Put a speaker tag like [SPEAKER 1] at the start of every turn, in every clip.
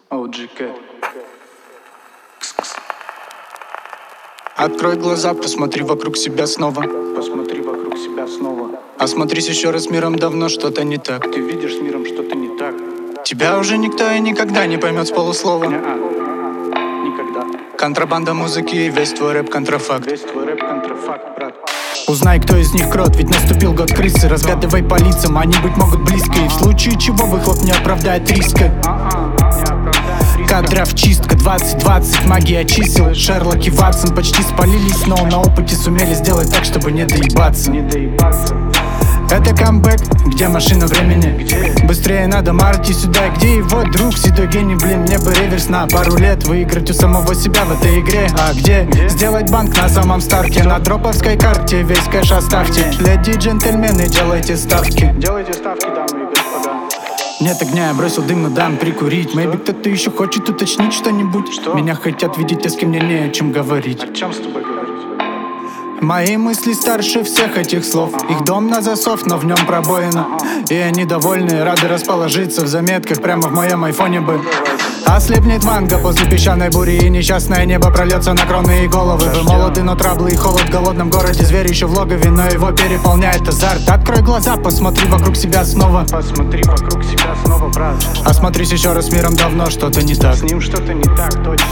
[SPEAKER 1] OGK.
[SPEAKER 2] Открой глаза, посмотри вокруг себя снова.
[SPEAKER 1] Посмотри вокруг себя снова.
[SPEAKER 2] Осмотрись еще раз, миром давно что-то не так.
[SPEAKER 1] Ты видишь с миром что-то не так.
[SPEAKER 2] Тебя уже никто и никогда не поймет с полуслова.
[SPEAKER 1] Никогда.
[SPEAKER 2] Контрабанда музыки и весь твой рэп контрафакт.
[SPEAKER 1] Весь твой рэп контрафакт, брат.
[SPEAKER 2] Узнай, кто из них крот, ведь наступил год крысы. Разглядывай по лицам, они быть могут близко. И в случае чего выхлоп не оправдает риска. Кадров чистка 2020, магия чисел. Шерлок и Ватсон почти спалились, но на опыте сумели сделать так, чтобы не доебаться. Это камбэк, где машина времени?
[SPEAKER 1] Где?
[SPEAKER 2] Быстрее надо Марти сюда, где его друг? Седой гений, блин, мне бы реверс на пару лет. Выиграть у самого себя в этой игре. А где? Сделать банк на самом старте. На дроповской карте весь кэш оставьте. Леди, джентльмены, делайте ставки.
[SPEAKER 1] Делайте ставки, дамы и господа.
[SPEAKER 2] Нет огня, я бросил дым, но дам прикурить. Maybe кто-то еще хочет уточнить что-нибудь.
[SPEAKER 1] Что?
[SPEAKER 2] Меня хотят видеть, а с кем мне не о чем говорить.
[SPEAKER 1] О чем с тобой говорить?
[SPEAKER 2] Мои мысли старше всех этих слов. Их дом на засов, но в нем пробоина. И они довольны, рады расположиться в заметках. Прямо в моем айфоне бы. Ослепнет манго после песчаной бури, и несчастное небо прольется на кроны и головы. Вы молоды, но траблы и холод в голодном городе. Зверь еще в логове, но его переполняет азарт. Открой глаза, посмотри вокруг себя снова.
[SPEAKER 1] Посмотри вокруг себя снова, брат.
[SPEAKER 2] Осмотрись еще раз, миром давно что-то не так.
[SPEAKER 1] С ним что-то не так, точно.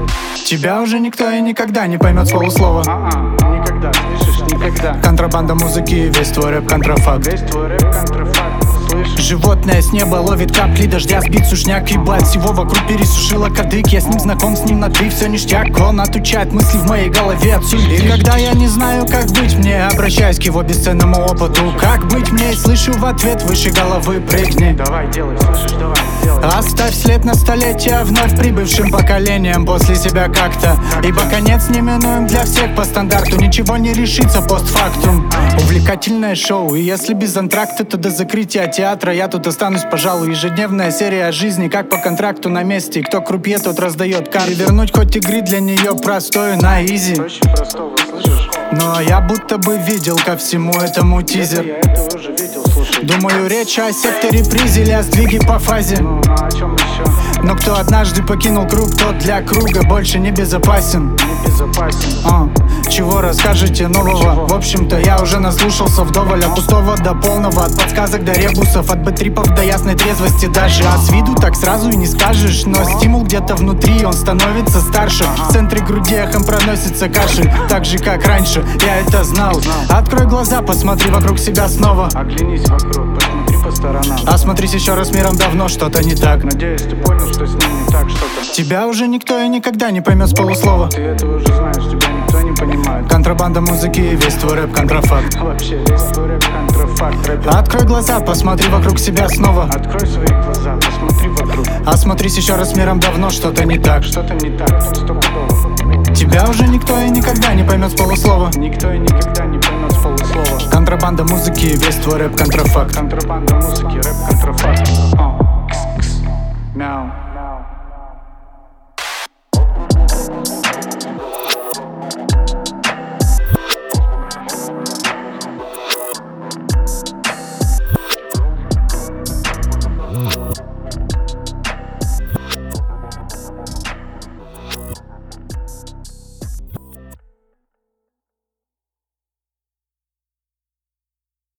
[SPEAKER 2] Тебя уже никто и никогда не поймет с полуслова.
[SPEAKER 1] Никогда, слышишь, никогда.
[SPEAKER 2] Контрабанда музыки и весь твой рэп контрафакт.
[SPEAKER 1] Весь твой рэп контрафакт, слышишь?
[SPEAKER 2] Животное с неба ловит капли дождя, сбит сушняк, ебать. Всего вокруг пересушила кадык. Я с ним знаком, с ним на ты, все ништяк. Он отучает мысли в моей голове от суеты. И когда я не знаю, как быть мне, обращаюсь к его бесценному опыту. Как быть мне, и слышу в ответ выше головы прыгни.
[SPEAKER 1] Давай, делай, слышишь, давай, делай.
[SPEAKER 2] Оставь след на столетия вновь прибывшим поколениям после себя как-то. Ибо конец неминуем для всех по стандарту. Ничего не решится постфактум. Увлекательное шоу, и если без антракта, то до закрытия театра я тут останусь, пожалуй. Ежедневная серия жизни, как по контракту на месте. И кто крупье, тот раздает карты. Вернуть хоть игры для нее простою на изи.
[SPEAKER 1] Проще простого, слышишь?
[SPEAKER 2] Но я будто бы видел ко всему этому тизер.
[SPEAKER 1] Я это уже видел, слушай.
[SPEAKER 2] Думаю, речь о секторе призе или о сдвиге по фазе.
[SPEAKER 1] Ну, а о чем еще?
[SPEAKER 2] Но кто однажды покинул круг, тот для круга больше не безопасен.
[SPEAKER 1] Небезопасен.
[SPEAKER 2] Чего расскажете нового?
[SPEAKER 1] Чего?
[SPEAKER 2] В общем-то, я уже наслушался вдоволь. От пустого до полного, от подсказок до ребусов, от бэтрипов до ясной трезвости даже. А с виду так сразу и не скажешь. Но стимул где-то внутри, он становится старше. В центре груди эхом проносится кашель. Так же, как раньше, я это знал. Открой глаза, посмотри вокруг себя снова.
[SPEAKER 1] Оглянись вокруг, посмотри по сторонам.
[SPEAKER 2] Осмотрись еще раз, миром давно что-то не так.
[SPEAKER 1] Надеюсь, ты понял, что с ним не так что-то.
[SPEAKER 2] Тебя уже никто и никогда не поймет с полуслова.
[SPEAKER 1] Ты это уже знаешь, тебя никто не понимает.
[SPEAKER 2] Контрабанда музыки и весь твой рэп контрафакт.
[SPEAKER 1] Вообще, весь твой рэп контрафакт, рэпер.
[SPEAKER 2] Открой глаза, посмотри вокруг себя снова.
[SPEAKER 1] Открой свои глаза, посмотри вокруг.
[SPEAKER 2] Осмотрись еще раз, миром давно что-то не так.
[SPEAKER 1] Что-то не так, стопудово.
[SPEAKER 2] Тебя уже никто и никогда не поймет с полуслова.
[SPEAKER 1] Никто и никогда не поймет с полуслова.
[SPEAKER 2] Контрабанда музыки и весь твой рэп контрафакт.
[SPEAKER 1] Контрабанда музыки, рэп контрафакт. Мяу.